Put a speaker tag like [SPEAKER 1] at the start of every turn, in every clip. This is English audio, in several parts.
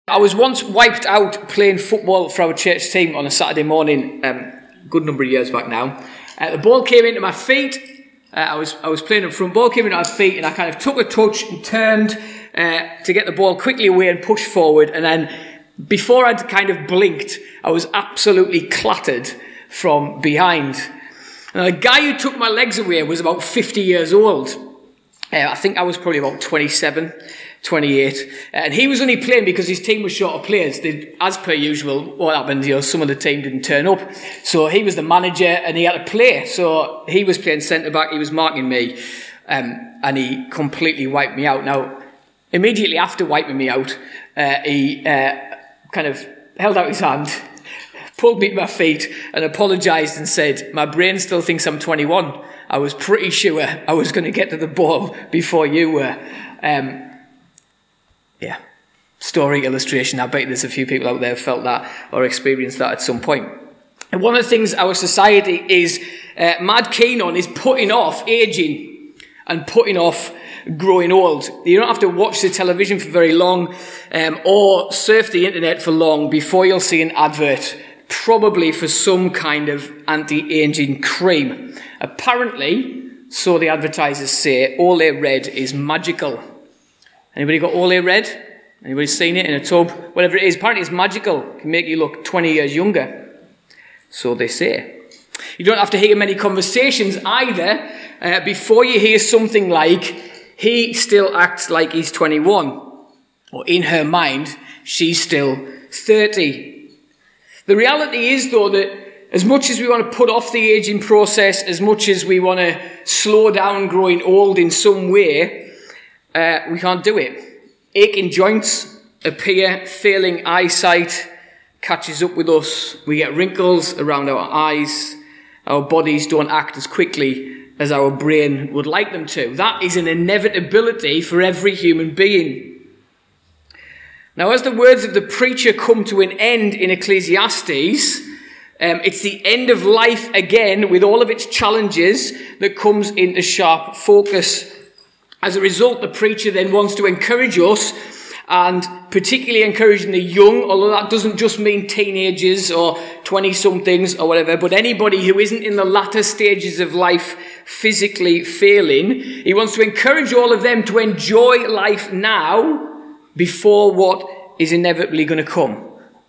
[SPEAKER 1] I was once wiped out playing football for our church team on a Saturday morning, good number of years back now. The ball came into my feet. I was playing up front. Ball came into my feet, and I kind of took a touch and turned to get the ball quickly away and push forward. And then, before I'd kind of blinked, I was absolutely clattered from behind. And the guy who took my legs away was about 50 years old. I think I was probably about 27, 28. And he was only playing because his team was short of players. As per usual, what happened, some of the team didn't turn up. So he was the manager and he had to play. So he was playing centre-back, he was marking me. And he completely wiped me out. Now, immediately after wiping me out, he kind of held out his hand, pulled me to my feet and apologised and said, "My brain still thinks I'm 21. I was pretty sure I was going to get to the ball before you were." Story, illustration. I bet there's a few people out there who felt that or experienced that at some point. And one of the things our society is mad keen on is putting off aging and putting off growing old. You don't have to watch the television for very long or surf the internet for long before you'll see an advert, probably for some kind of anti-aging cream. Apparently, so the advertisers say, Olay Red is magical. Anybody got Olay Red? Anybody seen it in a tub? Whatever it is, apparently it's magical. It can make you look 20 years younger. So they say. You don't have to hear many conversations either before you hear something like, "He still acts like he's 21. Or in her mind, she's still 30. The reality is, though, that as much as we want to put off the aging process, as much as we want to slow down growing old in some way, we can't do it. Aching joints appear, failing eyesight catches up with us. We get wrinkles around our eyes. Our bodies don't act as quickly as our brain would like them to. That is an inevitability for every human being. Now, as the words of the preacher come to an end in Ecclesiastes, it's the end of life again with all of its challenges that comes into sharp focus. As a result, the preacher then wants to encourage us, and particularly encouraging the young, although that doesn't just mean teenagers or 20-somethings or whatever, but anybody who isn't in the latter stages of life physically failing. He wants to encourage all of them to enjoy life now before what is inevitably going to come.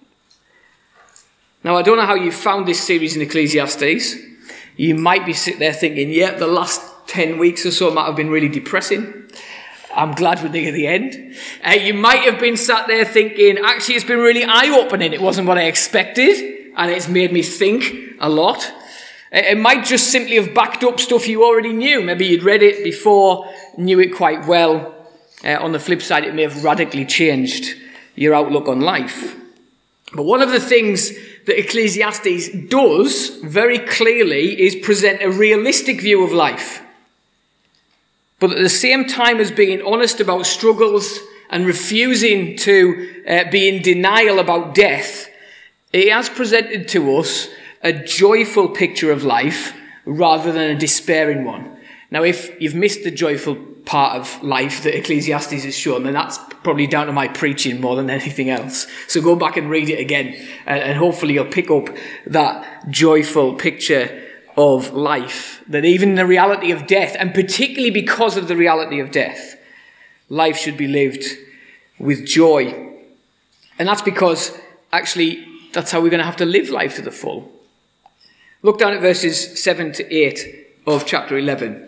[SPEAKER 1] Now, I don't know how you found this series in Ecclesiastes. You might be sitting there thinking, yeah, the last 10 weeks or so might have been really depressing. I'm glad we're near the end. You might have been sat there thinking, actually, it's been really eye-opening. It wasn't what I expected, and it's made me think a lot. It might just simply have backed up stuff you already knew. Maybe you'd read it before, knew it quite well. On the flip side, it may have radically changed your outlook on life. But one of the things that Ecclesiastes does very clearly is present a realistic view of life. But at the same time as being honest about struggles and refusing to be in denial about death, it has presented to us a joyful picture of life rather than a despairing one. Now, if you've missed the joyful part of life that Ecclesiastes has shown, then that's probably down to my preaching more than anything else. So go back and read it again, and hopefully you'll pick up that joyful picture of life, that even the reality of death, and particularly because of the reality of death, life should be lived with joy. And that's because, actually, that's how we're going to have to live life to the full. Look down at verses 7 to 8 of chapter 11.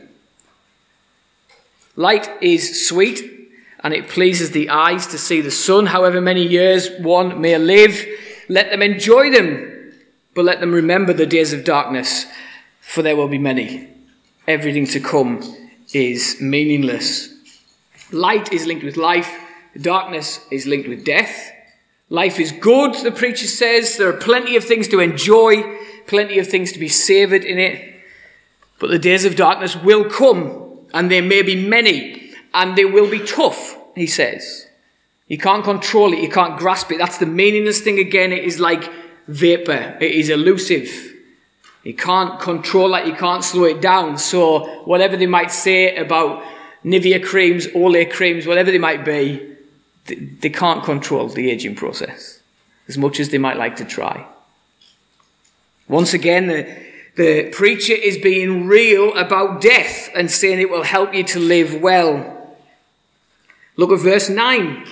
[SPEAKER 1] Light is sweet, and it pleases the eyes to see the sun. However many years one may live, let them enjoy them, but let them remember the days of darkness, for there will be many. Everything to come is meaningless. Light is linked with life. Darkness is linked with death. Life is good, the preacher says. There are plenty of things to enjoy, plenty of things to be savoured in it. But the days of darkness will come, and there may be many, and they will be tough, he says. You can't control it, you can't grasp it. That's the meaningless thing again. It is like vapour. It is elusive. You can't control it, you can't slow it down. So whatever they might say about Nivea creams, Olay creams, whatever they might be, They can't control the aging process as much as they might like to try. Once again, the preacher is being real about death and saying it will help you to live well. Look at verse 9.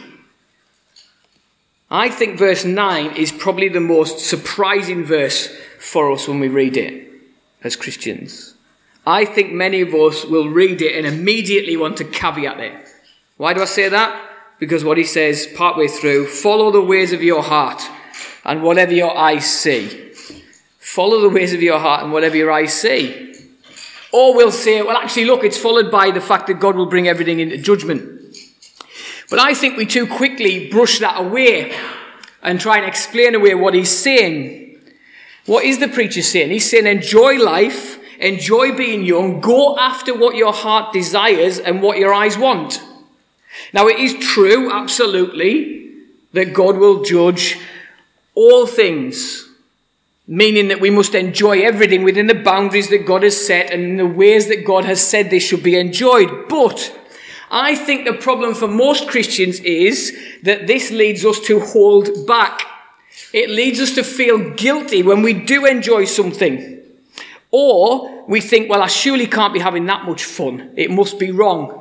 [SPEAKER 1] I think verse 9 is probably the most surprising verse for us when we read it as Christians. I think many of us will read it and immediately want to caveat it. Why do I say that? Because what he says partway through, follow the ways of your heart and whatever your eyes see. Follow the ways of your heart and whatever your eyes see. Or we'll say, well, actually, look, it's followed by the fact that God will bring everything into judgment. But I think we too quickly brush that away and try and explain away what he's saying. What is the preacher saying? He's saying, enjoy life, enjoy being young, go after what your heart desires and what your eyes want. Now, it is true, absolutely, that God will judge all things, meaning that we must enjoy everything within the boundaries that God has set and in the ways that God has said they should be enjoyed. But I think the problem for most Christians is that this leads us to hold back. It leads us to feel guilty when we do enjoy something. Or we think, well, I surely can't be having that much fun. It must be wrong.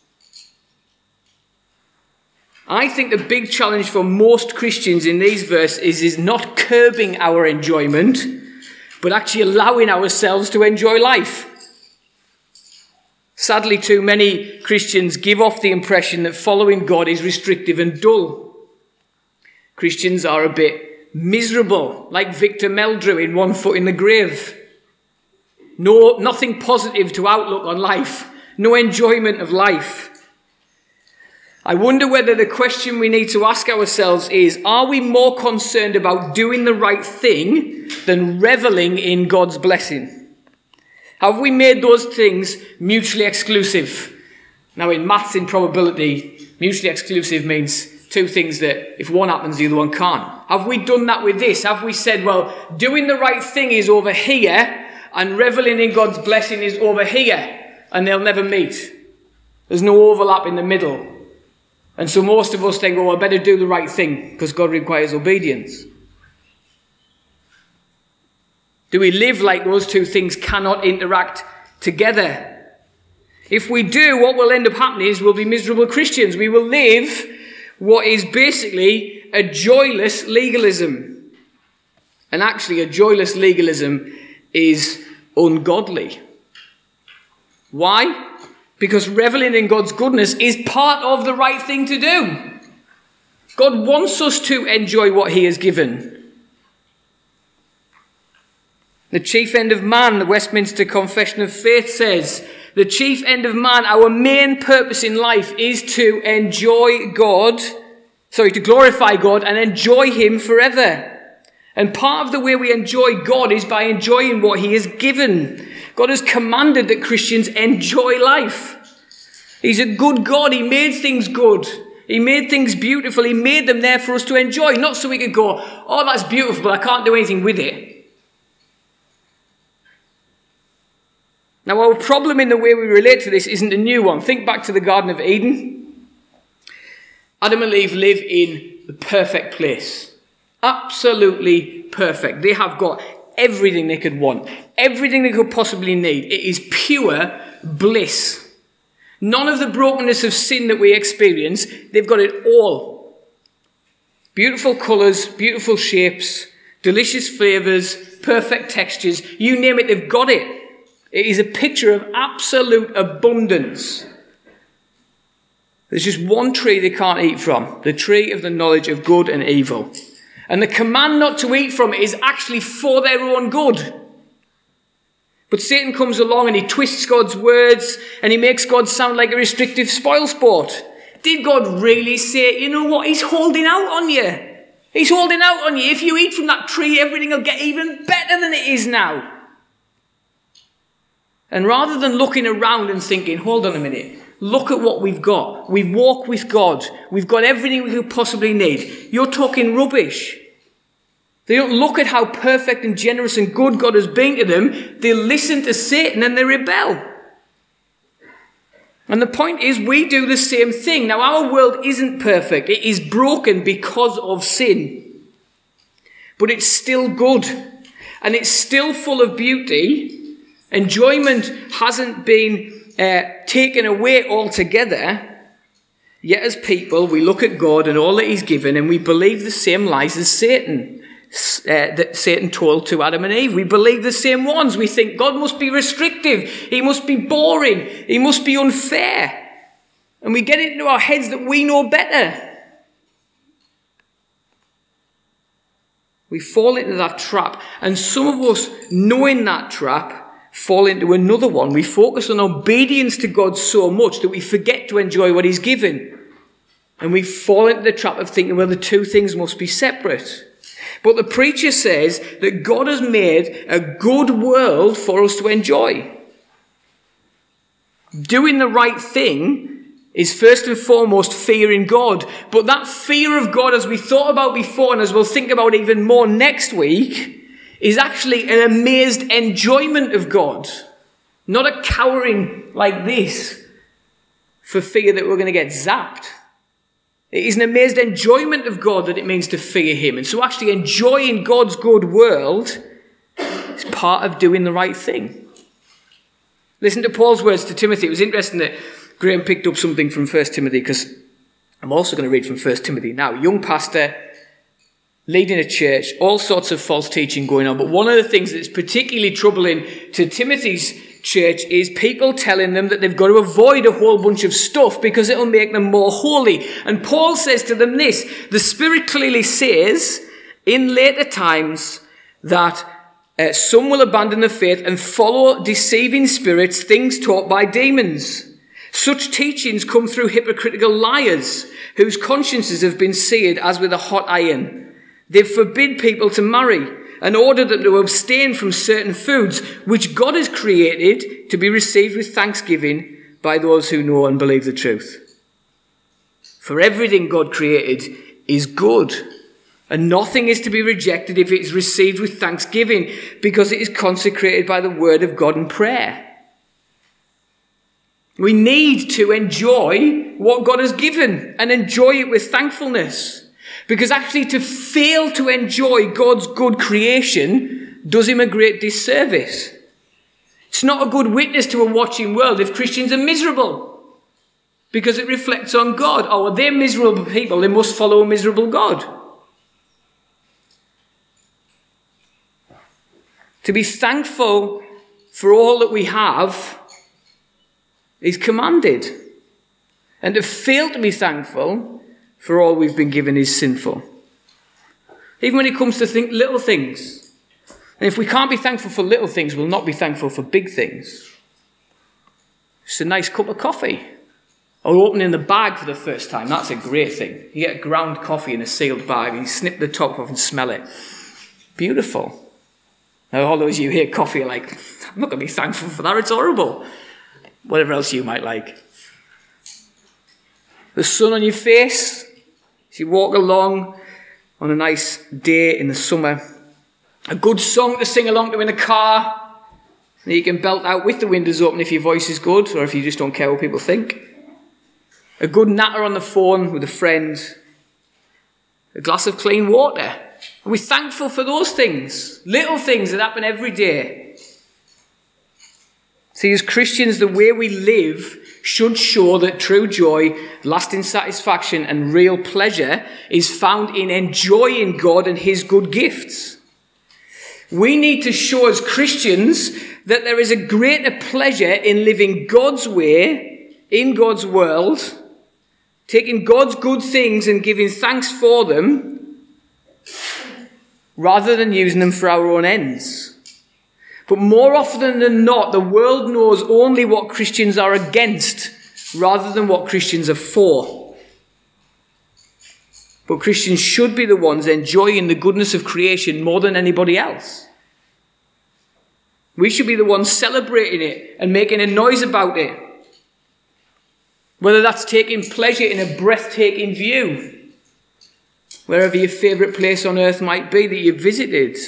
[SPEAKER 1] I think the big challenge for most Christians in these verses is not curbing our enjoyment, but actually allowing ourselves to enjoy life. Sadly, too many Christians give off the impression that following God is restrictive and dull. Christians are a bit miserable, like Victor Meldrew in One Foot in the Grave. Nothing positive to outlook on life. No enjoyment of life. I wonder whether the question we need to ask ourselves is, are we more concerned about doing the right thing than reveling in God's blessing? Have we made those things mutually exclusive? Now, in maths, in probability, mutually exclusive means two things that if one happens, the other one can't. Have we done that with this? Have we said, well, doing the right thing is over here and reveling in God's blessing is over here, and they'll never meet? There's no overlap in the middle. And so most of us think, oh, I better do the right thing because God requires obedience. Do we live like those two things cannot interact together? If we do, what will end up happening is we'll be miserable Christians. We will live what is basically a joyless legalism. And actually, a joyless legalism is ungodly. Why? Because reveling in God's goodness is part of the right thing to do. God wants us to enjoy what he has given. The chief end of man, the Westminster Confession of Faith says, the chief end of man, our main purpose in life is to to glorify God and enjoy him forever. And part of the way we enjoy God is by enjoying what he has given. God has commanded that Christians enjoy life. He's a good God. He made things good. He made things beautiful. He made them there for us to enjoy, not so we could go, oh, that's beautiful, but I can't do anything with it. Now, our problem in the way we relate to this isn't a new one. Think back to the Garden of Eden. Adam and Eve live in the perfect place. Absolutely perfect. They have got everything they could want, everything they could possibly need. It is pure bliss. None of the brokenness of sin that we experience, they've got it all. Beautiful colours, beautiful shapes, delicious flavours, perfect textures, you name it, they've got it. It is a picture of absolute abundance. There's just one tree they can't eat from, the tree of the knowledge of good and evil. And the command not to eat from it is actually for their own good. But Satan comes along and he twists God's words and he makes God sound like a restrictive spoilsport. Did God really say, you know what, he's holding out on you? He's holding out on you. If you eat from that tree, everything will get even better than it is now. And rather than looking around and thinking, hold on a minute, look at what we've got. We walk with God. We've got everything we could possibly need. You're talking rubbish. They don't look at how perfect and generous and good God has been to them. They listen to Satan and they rebel. And the point is, we do the same thing. Now, our world isn't perfect. It is broken because of sin. But it's still good. And it's still full of beauty. Enjoyment hasn't been taken away altogether. Yet as people, we look at God and all that he's given, and we believe the same lies as Satan. That Satan told to Adam and Eve. We believe the same ones. We think God must be restrictive. He must be boring. He must be unfair. And we get it into our heads that we know better. We fall into that trap. And some of us, knowing that trap, fall into another one. We focus on obedience to God so much that we forget to enjoy what he's given. And we fall into the trap of thinking, well, the two things must be separate. But the preacher says that God has made a good world for us to enjoy. Doing the right thing is first and foremost fearing God. But that fear of God, as we thought about before and as we'll think about even more next week, is actually an amazed enjoyment of God. Not a cowering like this for fear that we're going to get zapped. It is an amazed enjoyment of God that it means to fear him. And so actually enjoying God's good world is part of doing the right thing. Listen to Paul's words to Timothy. It was interesting that Graham picked up something from 1 Timothy, because I'm also going to read from 1 Timothy now. Young pastor, leading a church, all sorts of false teaching going on. But one of the things that's particularly troubling to Timothy's church is people telling them that they've got to avoid a whole bunch of stuff because it'll make them more holy. And Paul says to them this: the Spirit clearly says in later times that some will abandon the faith and follow deceiving spirits, things taught by demons. Such teachings come through hypocritical liars whose consciences have been seared as with a hot iron. They forbid people to marry and order them to abstain from certain foods which God has created to be received with thanksgiving by those who know and believe the truth. For everything God created is good, and nothing is to be rejected if it is received with thanksgiving, because it is consecrated by the word of God and prayer. We need to enjoy what God has given and enjoy it with thankfulness. Because actually to fail to enjoy God's good creation does him a great disservice. It's not a good witness to a watching world if Christians are miserable, because it reflects on God. Oh, well, they're miserable people, they must follow a miserable God. To be thankful for all that we have is commanded. And to fail to be thankful for all we've been given is sinful. Even when it comes to little things. And if we can't be thankful for little things, we'll not be thankful for big things. Just a nice cup of coffee. Or opening the bag for the first time. That's a great thing. You get ground coffee in a sealed bag and you snip the top off and smell it. Beautiful. Now all those of you hear coffee are like, I'm not going to be thankful for that, it's horrible. Whatever else you might like. The sun on your face as you walk along on a nice day in the summer. A good song to sing along to in a car that you can belt out with the windows open if your voice is good, or if you just don't care what people think. A good natter on the phone with a friend. A glass of clean water. And we're thankful for those things. Little things that happen every day. See, as Christians, the way we live should show that true joy, lasting satisfaction, and real pleasure is found in enjoying God and his good gifts. We need to show as Christians that there is a greater pleasure in living God's way, in God's world, taking God's good things and giving thanks for them, rather than using them for our own ends. But more often than not, the world knows only what Christians are against, rather than what Christians are for. But Christians should be the ones enjoying the goodness of creation more than anybody else. We should be the ones celebrating it and making a noise about it. Whether that's taking pleasure in a breathtaking view, wherever your favourite place on earth might be that you've visited.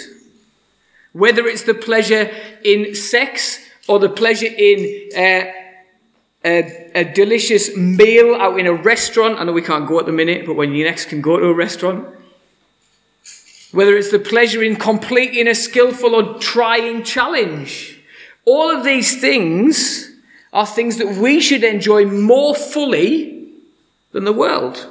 [SPEAKER 1] Whether it's the pleasure in sex or the pleasure in a delicious meal out in a restaurant. I know we can't go at the minute, but when you next can go to a restaurant. Whether it's the pleasure in completing a skillful or trying challenge. All of these things are things that we should enjoy more fully than the world.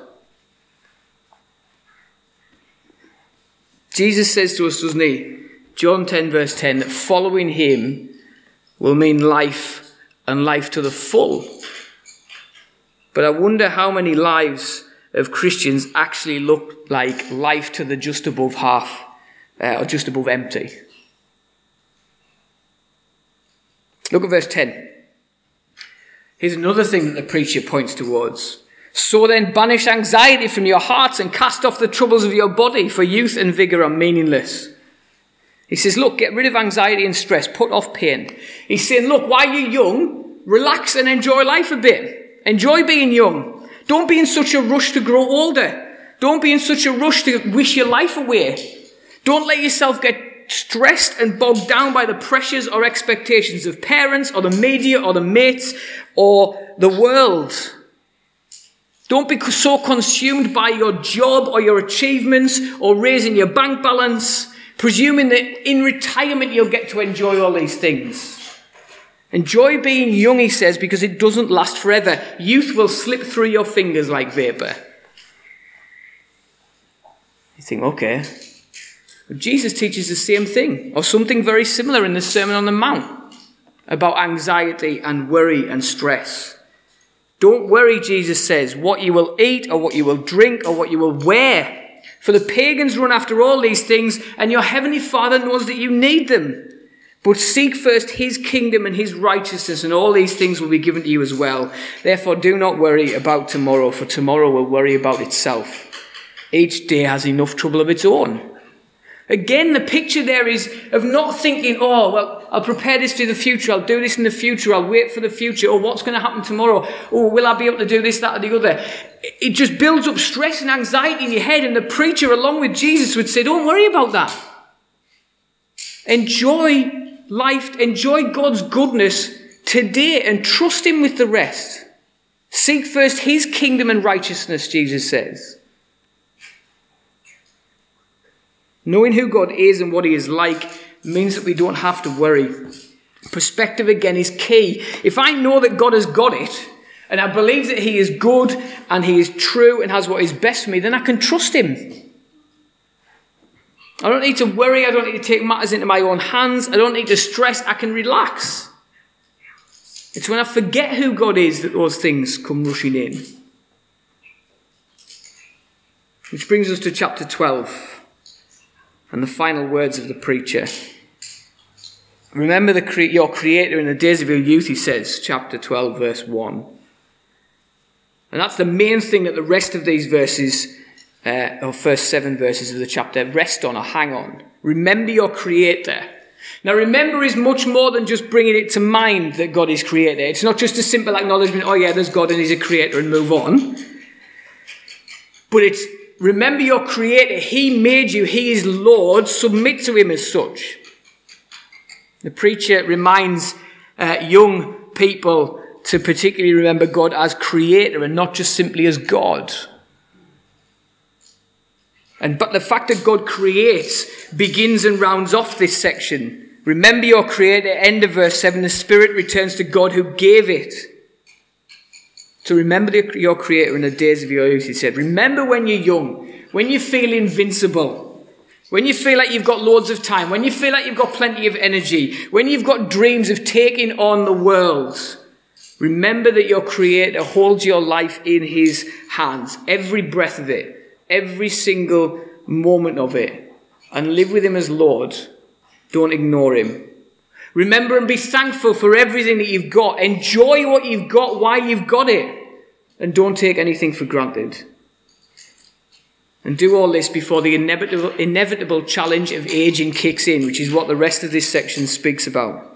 [SPEAKER 1] Jesus says to us, doesn't he, John 10 verse 10, that following him will mean life and life to the full. But I wonder how many lives of Christians actually look like life to the just above half, or just above empty. Look at verse 10. Here's another thing that the preacher points towards. So then banish anxiety from your hearts and cast off the troubles of your body, for youth and vigour are meaningless. He says, look, get rid of anxiety and stress, put off pain. He's saying, look, while you're young, relax and enjoy life a bit. Enjoy being young. Don't be in such a rush to grow older. Don't be in such a rush to wish your life away. Don't let yourself get stressed and bogged down by the pressures or expectations of parents or the media or the mates or the world. Don't be so consumed by your job or your achievements or raising your bank balance, presuming that in retirement you'll get to enjoy all these things. Enjoy being young, he says, because it doesn't last forever. Youth will slip through your fingers like vapour. You think, okay. But Jesus teaches the same thing, or something very similar in the Sermon on the Mount, about anxiety and worry and stress. Don't worry, Jesus says, what you will eat or what you will drink or what you will wear. For the pagans run after all these things, and your heavenly Father knows that you need them. But seek first his kingdom and his righteousness, and all these things will be given to you as well. Therefore, do not worry about tomorrow, for tomorrow will worry about itself. Each day has enough trouble of its own. Again, the picture there is of not thinking, oh, well, I'll prepare this for the future. I'll do this in the future. I'll wait for the future. Oh, what's going to happen tomorrow? Oh, will I be able to do this, that, or the other? It just builds up stress and anxiety in your head. And the preacher, along with Jesus, would say, don't worry about that. Enjoy life. Enjoy God's goodness today and trust him with the rest. Seek first his kingdom and righteousness, Jesus says. Knowing who God is and what he is like means that we don't have to worry. Perspective, again, is key. If I know that God has got it, and I believe that he is good and he is true and has what is best for me, then I can trust him. I don't need to worry. I don't need to take matters into my own hands. I don't need to stress. I can relax. It's when I forget who God is that those things come rushing in. Which brings us to chapter 12. And the final words of the preacher. Remember your Creator in the days of your youth, he says, chapter 12, verse 1. And that's the main thing that the rest of these verses, or first 7 verses of the chapter, rest on or hang on. Remember your Creator. Now, remember is much more than just bringing it to mind that God is Creator. It's not just a simple acknowledgement, oh yeah, there's God and he's a Creator, and move on. But it's remember your Creator. He made you. He is Lord. Submit to him as such. The preacher reminds young people to particularly remember God as Creator and not just simply as God. But the fact that God creates begins and rounds off this section. Remember your Creator. End of verse 7. The Spirit returns to God who gave it. So remember your Creator in the days of your youth, he said. Remember when you're young, when you feel invincible, when you feel like you've got loads of time, when you feel like you've got plenty of energy, when you've got dreams of taking on the world. Remember that your Creator holds your life in his hands, every breath of it, every single moment of it, and live with him as Lord. Don't ignore him. Remember and be thankful for everything that you've got. Enjoy what you've got while you've got it. And don't take anything for granted. And do all this before the inevitable challenge of aging kicks in, which is what the rest of this section speaks about.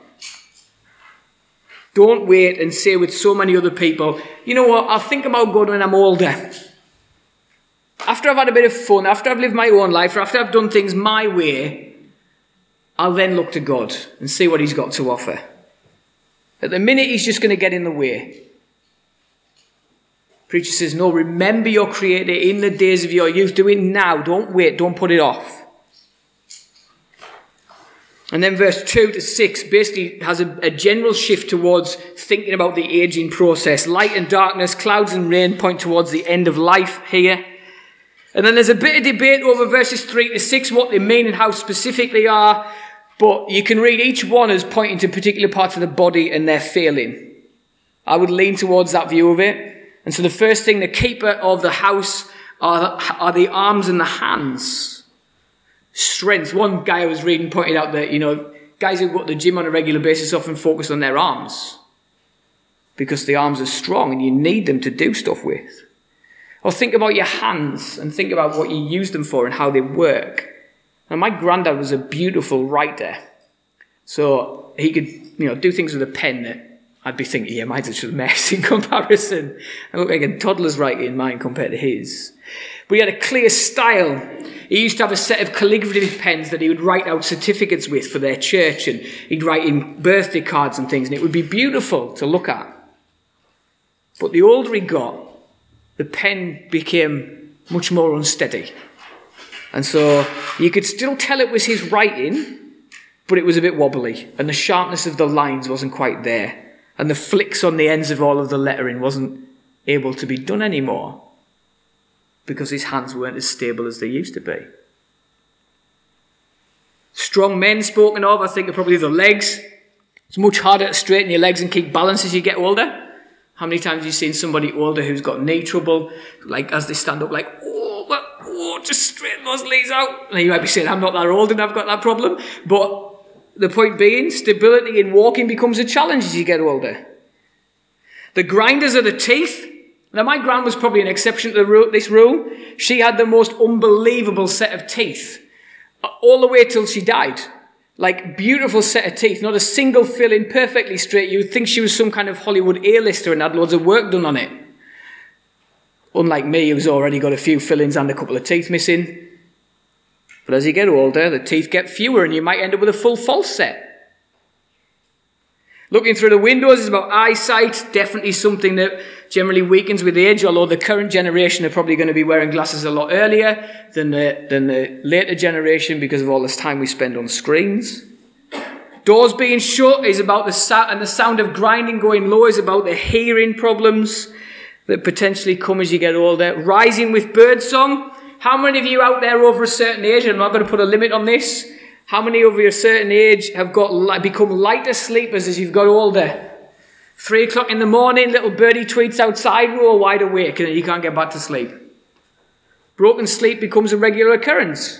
[SPEAKER 1] Don't wait and say with so many other people, you know what, I'll think about God when I'm older. After I've had a bit of fun, after I've lived my own life, or after I've done things my way, I'll then look to God and see what he's got to offer. At the minute, he's just going to get in the way. Preacher says, no, remember your Creator in the days of your youth. Do it now. Don't wait. Don't put it off. And then verse 2 to 6 basically has a general shift towards thinking about the aging process. Light and darkness, clouds and rain point towards the end of life here. And then there's a bit of debate over verses 3 to 6, what they mean and how specific they are. But you can read each one as pointing to particular parts of the body and their failing. I would lean towards that view of it. And so the first thing, the keeper of the house are the arms and the hands. Strength. One guy I was reading pointed out that, guys who go to the gym on a regular basis often focus on their arms. Because the arms are strong and you need them to do stuff with. Or think about your hands and think about what you use them for and how they work. And my granddad was a beautiful writer. So he could, do things with a pen that I'd be thinking, yeah, mine's just a mess in comparison. I look like a toddler's writing in mine compared to his. But he had a clear style. He used to have a set of calligraphy pens that he would write out certificates with for their church, and he'd write in birthday cards and things, and it would be beautiful to look at. But the older he got, the pen became much more unsteady. And so you could still tell it was his writing, but it was a bit wobbly, and the sharpness of the lines wasn't quite there. And the flicks on the ends of all of the lettering wasn't able to be done anymore because his hands weren't as stable as they used to be. Strong men spoken of, I think, are probably the legs. It's much harder to straighten your legs and keep balance as you get older. How many times have you seen somebody older who's got knee trouble, like as they stand up, like, just straighten those legs out? And you might be saying, I'm not that old and I've got that problem. But the point being, stability in walking becomes a challenge as you get older. The grinders are the teeth. Now, my gran was probably an exception to this rule. She had the most unbelievable set of teeth, all the way till she died. Like, beautiful set of teeth, not a single filling, perfectly straight. You would think she was some kind of Hollywood A-lister and had loads of work done on it. Unlike me, who's already got a few fillings and a couple of teeth missing. But as you get older, the teeth get fewer and you might end up with a full false set. Looking through the windows is about eyesight, definitely something that generally weakens with age, although the current generation are probably going to be wearing glasses a lot earlier than the later generation because of all this time we spend on screens. Doors being shut is about the sound of grinding going low is about the hearing problems that potentially come as you get older. Rising with birdsong. How many of you out there over a certain age, and I'm not going to put a limit on this, how many over a certain age have become lighter sleepers as you've got older? 3 o'clock in the morning, little birdie tweets outside, we're all wide awake and you can't get back to sleep. Broken sleep becomes a regular occurrence.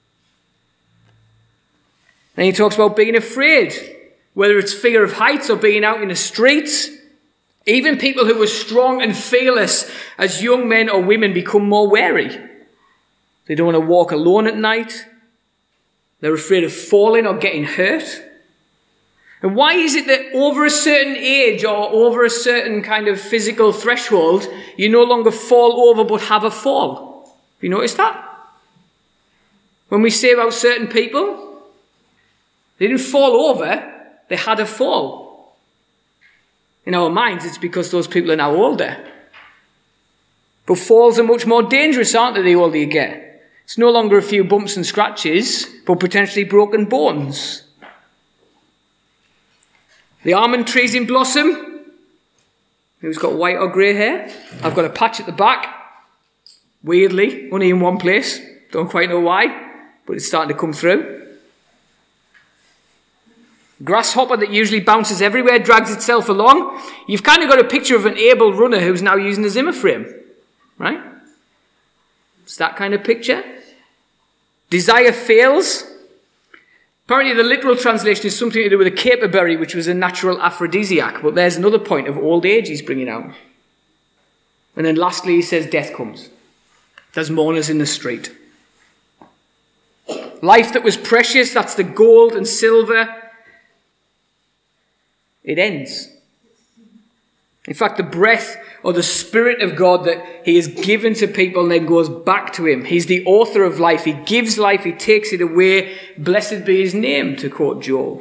[SPEAKER 1] Then he talks about being afraid, whether it's fear of heights or being out in the streets. Even people who were strong and fearless as young men or women become more wary. They don't want to walk alone at night. They're afraid of falling or getting hurt. And why is it that over a certain age or over a certain kind of physical threshold, you no longer fall over but have a fall? Have you noticed that? When we say about certain people, they didn't fall over, they had a fall. In our minds, it's because those people are now older. But falls are much more dangerous, aren't they, the older you get? It's no longer a few bumps and scratches, but potentially broken bones. The almond trees in blossom. Who's got white or grey hair? I've got a patch at the back. Weirdly, only in one place. Don't quite know why, but it's starting to come through. Grasshopper that usually bounces everywhere, drags itself along. You've kind of got a picture of an able runner who's now using a Zimmer frame, right? It's that kind of picture. Desire fails. Apparently the literal translation is something to do with a caperberry, which was a natural aphrodisiac. But there's another point of old age he's bringing out. And then lastly he says death comes. There's mourners in the street. Life that was precious, that's the gold and silver. It ends. In fact, the breath or the Spirit of God that he has given to people and then goes back to him. He's the author of life. He gives life. He takes it away. Blessed be his name, to quote Job.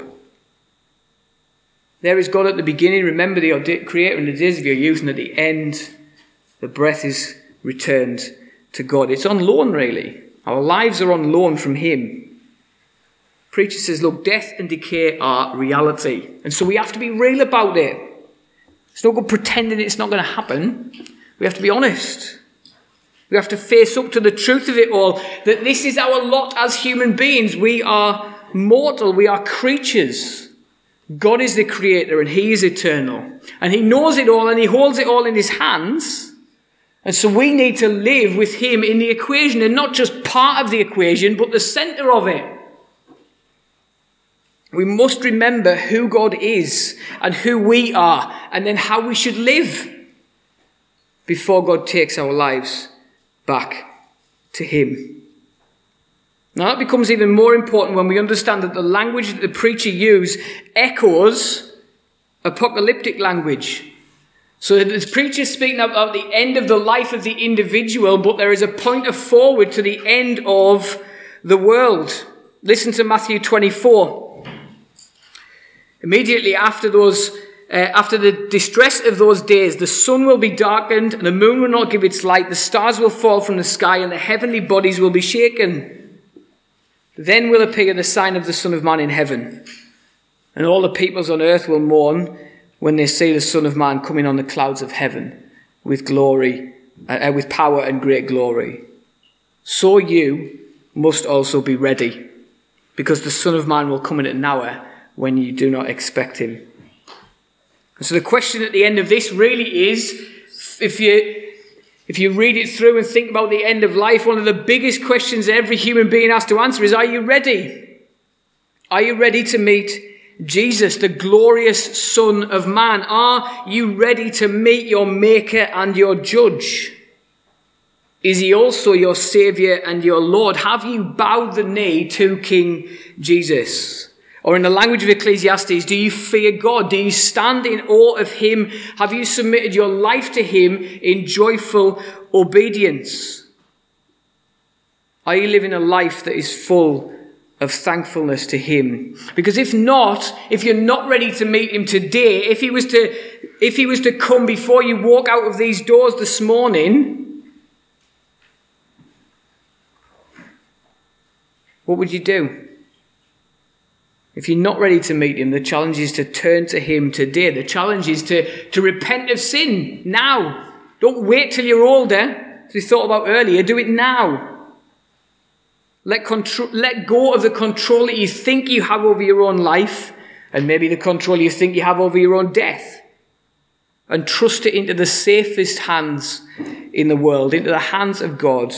[SPEAKER 1] There is God at the beginning. Remember the Creator in the days of your youth, and at the end, The breath is returned to God. It's on loan, really. Our lives are on loan from him. Preacher says, look, death and decay are reality. And so we have to be real about it. It's no good pretending it's not going to happen. We have to be honest. We have to face up to the truth of it all, that this is our lot as human beings. We are mortal. We are creatures. God is the creator and he is eternal. And he knows it all and he holds it all in his hands. And so we need to live with him in the equation, and not just part of the equation, but the center of it. We must remember who God is and who we are, and then how we should live before God takes our lives back to him. Now that becomes even more important when we understand that the language that the preacher used echoes apocalyptic language. So the preacher is speaking about the end of the life of the individual, but there is a pointer forward to the end of the world. Listen to Matthew 24. Immediately after the distress of those days, the sun will be darkened, and the moon will not give its light, the stars will fall from the sky, and the heavenly bodies will be shaken. Then will appear the sign of the Son of Man in heaven, and all the peoples on earth will mourn when they see the Son of Man coming on the clouds of heaven with glory, with power and great glory. So you must also be ready, because the Son of Man will come in at an hour when you do not expect him. And so the question at the end of this really is, if you read it through and think about the end of life, one of the biggest questions every human being has to answer is, are you ready? Are you ready to meet Jesus, the glorious Son of Man? Are you ready to meet your Maker and your Judge? Is he also your Saviour and your Lord? Have you bowed the knee to King Jesus? Or in the language of Ecclesiastes, do you fear God? Do you stand in awe of him? Have you submitted your life to him in joyful obedience? Are you living a life that is full of thankfulness to him? Because if not, if you're not ready to meet him today, if he was to come before you walk out of these doors this morning, what would you do? If you're not ready to meet him, the challenge is to turn to him today. The challenge is to repent of sin now. Don't wait till you're older, as we thought about earlier. Do it now. Let go of the control that you think you have over your own life, and maybe the control you think you have over your own death, and trust it into the safest hands in the world, into the hands of God.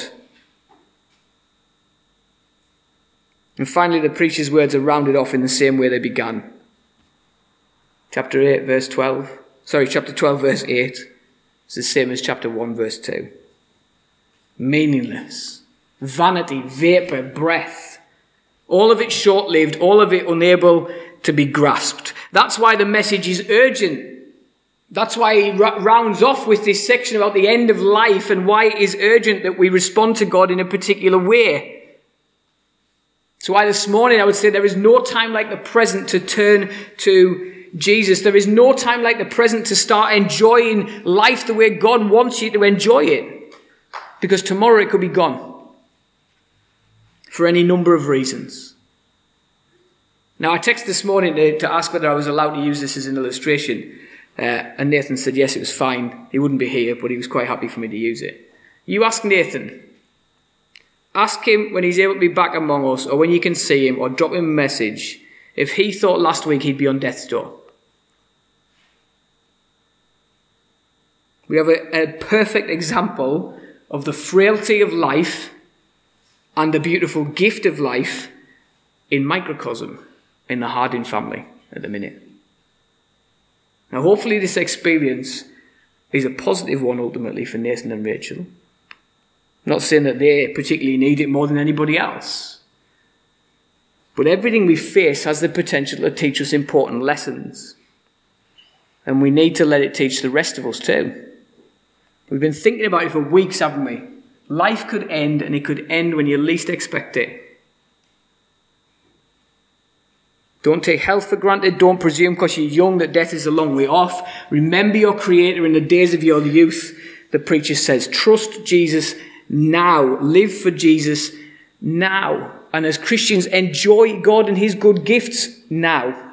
[SPEAKER 1] And finally, the preacher's words are rounded off in the same way they began. Chapter 12, verse 8. It's the same as chapter 1, verse 2. Meaningless, vanity, vapour, breath. All of it short-lived, all of it unable to be grasped. That's why the message is urgent. That's why he rounds off with this section about the end of life and why it is urgent that we respond to God in a particular way. So why this morning I would say there is no time like the present to turn to Jesus. There is no time like the present to start enjoying life the way God wants you to enjoy it. Because tomorrow it could be gone. For any number of reasons. Now I texted this morning to ask whether I was allowed to use this as an illustration. And Nathan said yes, it was fine. He wouldn't be here, but he was quite happy for me to use it. You ask Nathan. Ask him when he's able to be back among us, or when you can see him, or drop him a message, if he thought last week he'd be on death's door. We have a perfect example of the frailty of life and the beautiful gift of life in microcosm in the Harding family at the minute. Now hopefully this experience is a positive one ultimately for Nathan and Rachel. I'm not saying that they particularly need it more than anybody else. But everything we face has the potential to teach us important lessons. And we need to let it teach the rest of us too. We've been thinking about it for weeks, haven't we? Life could end, and it could end when you least expect it. Don't take health for granted. Don't presume because you're young that death is a long way off. Remember your Creator in the days of your youth. the preacher says, trust Jesus now. Live for Jesus now. And as Christians, enjoy God and his good gifts now.